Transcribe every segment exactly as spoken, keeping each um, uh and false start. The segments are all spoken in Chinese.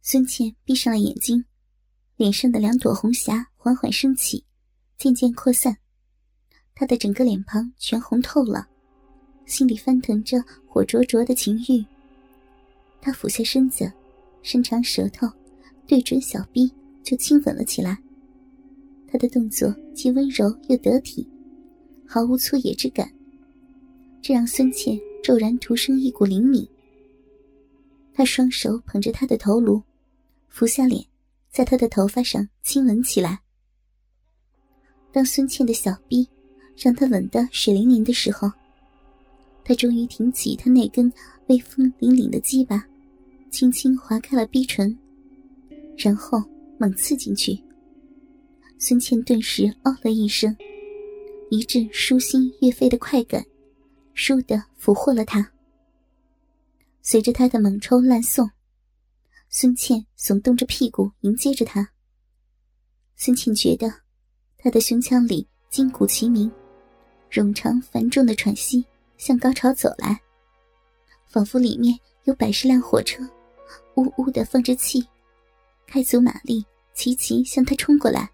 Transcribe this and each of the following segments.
孙茜闭上了眼睛，脸上的两朵红霞缓缓升起，渐渐扩散，她的整个脸庞全红透了，心里翻腾着火灼灼的情欲。她俯下身子，伸长舌头，对准小臂就亲吻了起来。她的动作既温柔又得体，毫无粗野之感，这让孙茜骤然徒生一股灵敏。他双手捧着她的头颅，俯下脸，在她的头发上亲吻起来。当孙茜的小臂让他吻得水灵灵的时候，他终于挺起他那根威风凛凛的鸡巴，轻轻划开了逼唇，然后猛刺进去。孙茜顿时哦了一声，一阵舒心悦肺的快感倏地俘获了他。随着他的猛抽滥送，孙茜耸动着屁股迎接着他。孙茜觉得他的胸腔里筋骨齐鸣，冗长繁重的喘息向高潮走来，仿佛里面有百十辆火车呜呜地放着气，开足马力齐齐向他冲过来。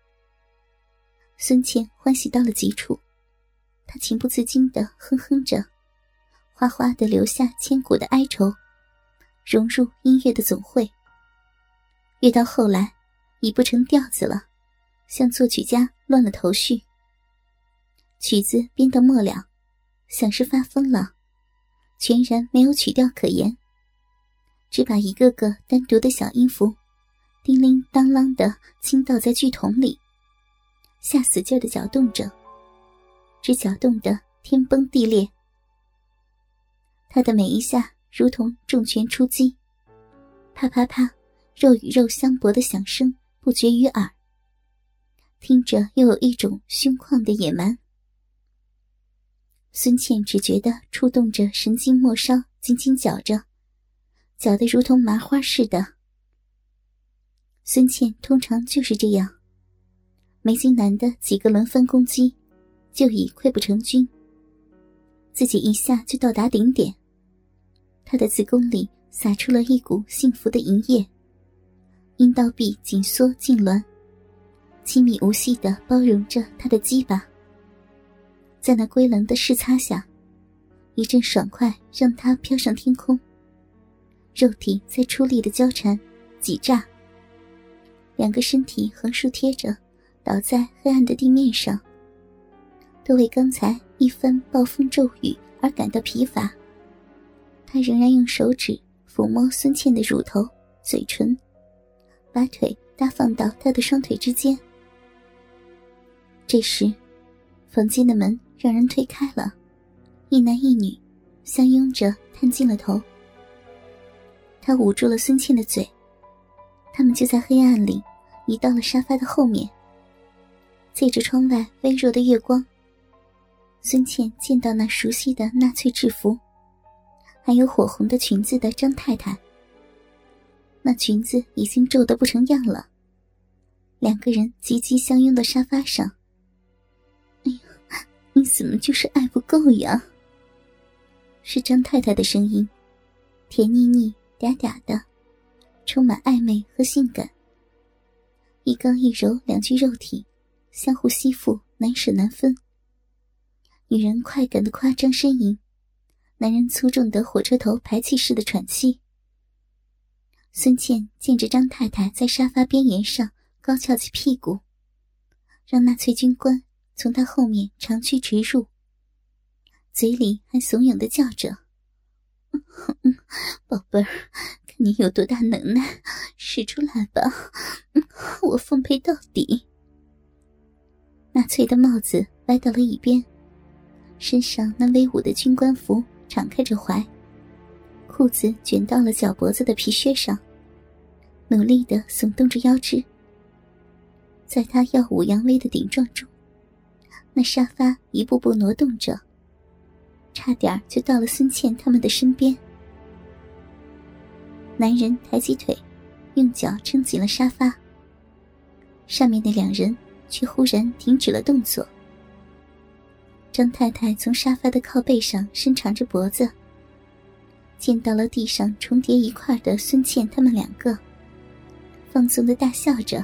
孙茜欢喜到了极处，她情不自禁地哼哼着，哗哗地流下千古的哀愁，融入音乐的总会。越到后来已不成调子了，向作曲家乱了头绪。曲子编到末了，像是发疯了，全然没有曲调可言，只把一个个单独的小音符叮铃当啷地倾倒在剧筒里，下死劲地搅动着，只搅动得天崩地裂。他的每一下如同重拳出击，啪啪啪，肉与肉相搏的响声不绝于耳，听着又有一种凶旷的野蛮。孙茜只觉得触动着神经末梢，紧紧绞着，绞得如同麻花似的。孙茜通常就是这样，没经男的几个轮番攻击，就已溃不成军，自己一下就到达顶点。她的子宫里洒出了一股幸福的淫液，阴道壁紧缩痉挛，亲密无隙地包容着她的鸡巴。在那归棱的视擦下，一阵爽快让她飘上天空，肉体在出力的交缠挤炸，两个身体横竖贴着倒在黑暗的地面上，都为刚才一番暴风骤雨而感到疲乏。他仍然用手指抚摸孙茜的乳头、嘴唇，把腿搭放到她的双腿之间。这时房间的门让人推开了，一男一女相拥着探进了头。他捂住了孙茜的嘴，他们就在黑暗里移到了沙发的后面。借着窗外微弱的月光，孙茜见到那熟悉的纳粹制服，还有火红的裙子的张太太。那裙子已经皱得不成样了，两个人急急相拥到沙发上。哎呀，你怎么就是爱不够呀？是张太太的声音，甜腻腻嗲嗲的，充满暧昧和性感。一刚一柔两具肉体相互吸附，难舍难分。女人快感的夸张呻吟，男人粗重的火车头排气似的喘气。孙茜见着张太太在沙发边沿上高翘起屁股，让纳粹军官从她后面长驱直入，嘴里还怂恿地叫着：宝贝儿，看你有多大能耐，使出来吧，我奉陪到底。纳粹的帽子歪到了一边，身上那威武的军官服敞开着怀，裤子卷到了脚脖子的皮靴上，努力地耸动着腰肢。在他耀武扬威的顶撞中，那沙发一步步挪动着，差点就到了孙茜他们的身边。男人抬起腿，用脚撑紧了沙发，上面的两人却忽然停止了动作。张太太从沙发的靠背上伸长着脖子，见到了地上重叠一块的孙茜他们两个， 放纵地大笑着。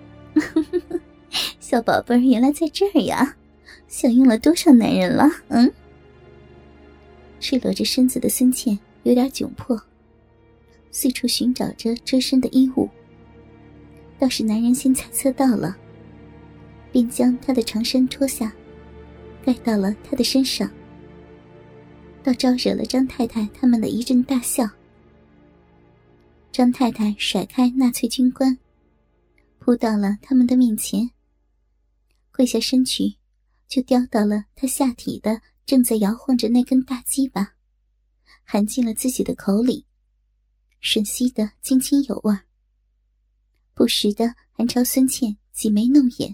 小宝贝儿原来在这儿呀，享用了多少男人了？嗯。赤裸着身子的孙茜有点窘迫，四处寻找着遮身的衣物。倒是男人先猜测到了，便将他的长衫脱下，盖到了他的身上，倒招惹了张太太他们的一阵大笑。张太太甩开纳粹军官，扑到了他们的面前，跪下身去，就叼到了他下体的正在摇晃着那根大鸡巴，含进了自己的口里，吮吸得津津有味，不时的还朝孙茜挤眉弄眼。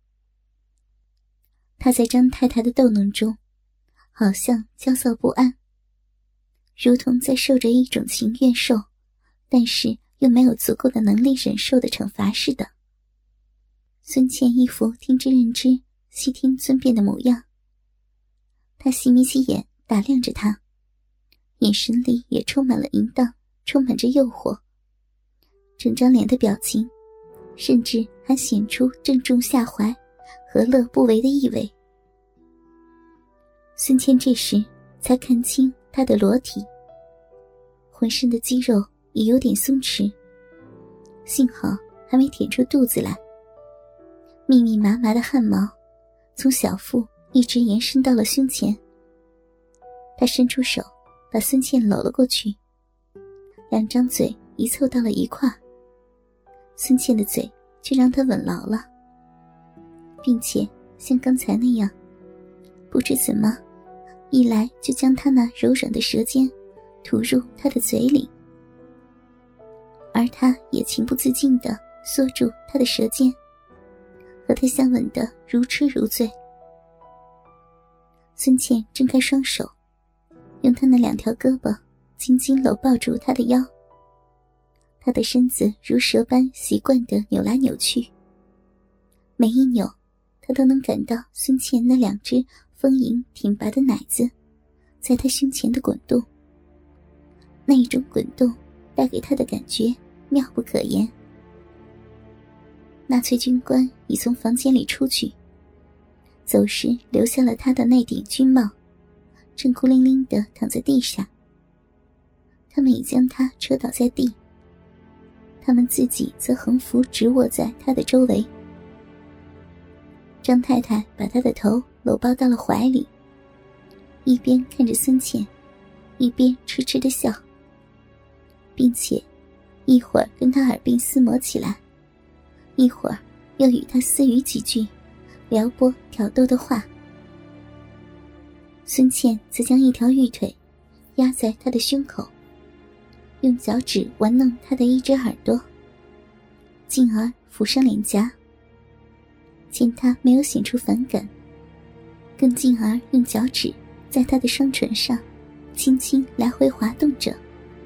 他在张太太的逗弄中好像焦躁不安，如同在受着一种情愿受但是又没有足够的能力忍受的惩罚似的。孙茜一副听之任之细听尊便的模样，他细眯起眼打量着他，眼神里也充满了淫荡，充满着诱惑，整张脸的表情甚至还显出正中下怀何乐不为的意味。孙茜这时才看清他的裸体，浑身的肌肉也有点松弛，幸好还没舔出肚子来。密密麻麻的汗毛从小腹一直延伸到了胸前。他伸出手把孙茜搂了过去，两张嘴一凑到了一块，孙茜的嘴却让他吻牢了，并且像刚才那样，不知怎么一来就将他那柔软的舌尖吐入他的嘴里，而他也情不自禁地缩住他的舌尖，和他相吻得如痴如醉。孙茜睁开双手，用他那两条胳膊紧紧搂抱住他的腰，他的身子如蛇般习惯地扭来扭去，每一扭他都能感到孙茜那两只丰盈挺拔的奶子在他胸前的滚动，那一种滚动带给他的感觉妙不可言。纳粹军官已从房间里出去，走时留下了他的那顶军帽，正孤零零地躺在地上。他们已将他扯倒在地，他们自己则横幅直卧在他的周围。张太太把他的头搂抱到了怀里，一边看着孙茜，一边痴痴地笑，并且一会儿跟他耳鬓厮磨起来，一会儿又与他私语几句撩拨挑逗的话。孙茜则将一条玉腿压在他的胸口，用脚趾玩弄他的一只耳朵，进而抚上脸颊。见他没有显出反感，更进而用脚趾在他的双唇上轻轻来回滑动着。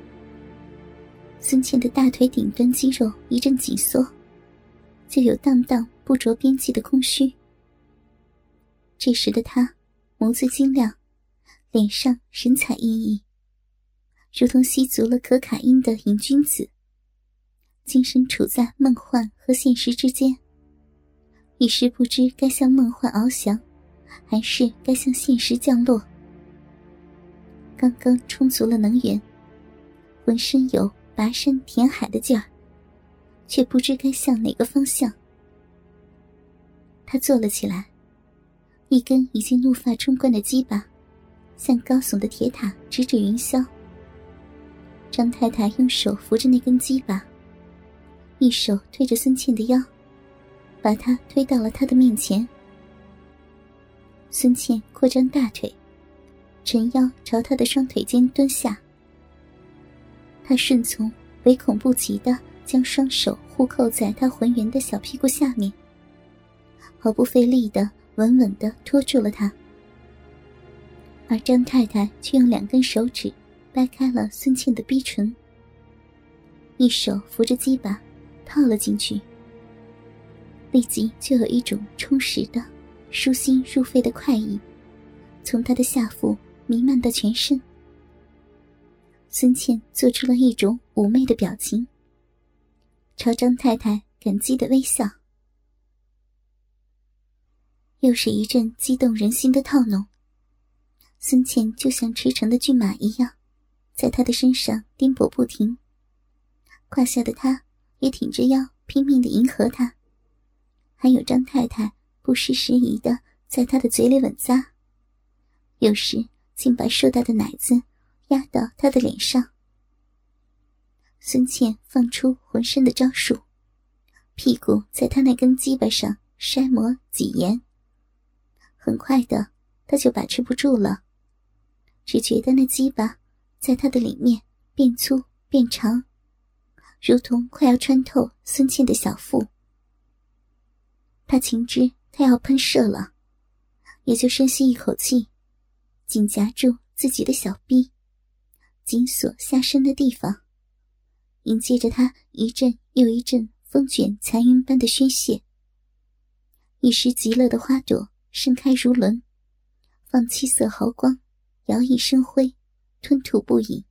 孙茜的大腿顶端肌肉一阵紧缩，就有荡荡不着边际的空虚。这时的他眸子晶亮，脸上神采奕奕，如同吸足了可卡因的瘾君子，精神处在梦幻和现实之间，一时不知该向梦幻翱翔，还是该向现实降落。刚刚充足了能源，浑身有拔山填海的劲儿，却不知该向哪个方向。他坐了起来，一根已经怒发冲冠的鸡巴向高耸的铁塔直指云霄。张太太用手扶着那根鸡巴，一手推着孙茜的腰，把她推到了他的面前。孙茜扩张大腿，沉腰朝他的双腿间蹲下。他顺从，唯恐不及地将双手互扣在他浑圆的小屁股下面，毫不费力地稳稳地拖住了他。而张太太却用两根手指掰开了孙茜的逼唇，一手扶着鸡巴套了进去，立即就有一种充实的舒心入肺的快意从他的下腹弥漫到全身。孙茜做出了一种妩媚的表情， 朝张太太感激的微笑。又是一阵激动人心的套弄，孙茜就像驰骋的骏马一样，在他的身上颠簸不停，胯下的他也挺着腰拼命地迎合他，还有张太太不失时宜地在他的嘴里吻咂，有时竟把硕大的奶子压到他的脸上。孙茜放出浑身的招数，屁股在他那根鸡巴上筛磨挤研，很快的他就把持不住了，只觉得那鸡巴在他的里面变粗变长，如同快要穿透孙茜的小腹。他情知他要喷射了，也就深吸一口气，紧夹住自己的小臂，紧锁下身的地方，迎接着他一阵又一阵风卷残云般的宣泄。一时极乐的花朵盛开如轮，放七色毫光，摇曳生辉，吞吐不已。